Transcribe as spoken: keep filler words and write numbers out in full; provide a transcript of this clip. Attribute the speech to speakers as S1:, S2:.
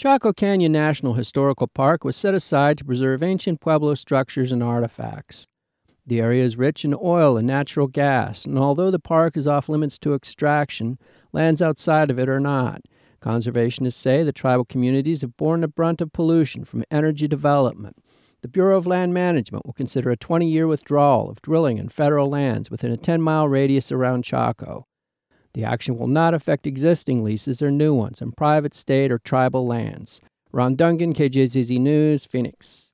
S1: Chaco Canyon National Historical Park was set aside to preserve ancient Pueblo structures and artifacts. The area is rich in oil and natural gas, and although the park is off limits to extraction, lands outside of it are not. Conservationists say the tribal communities have borne the brunt of pollution from energy development. The Bureau of Land Management will consider a twenty-year withdrawal of drilling in federal lands within a ten-mile radius around Chaco. The action will not affect existing leases or new ones on private, state, or tribal lands. Ron Duncan, K J Z Z News, Phoenix.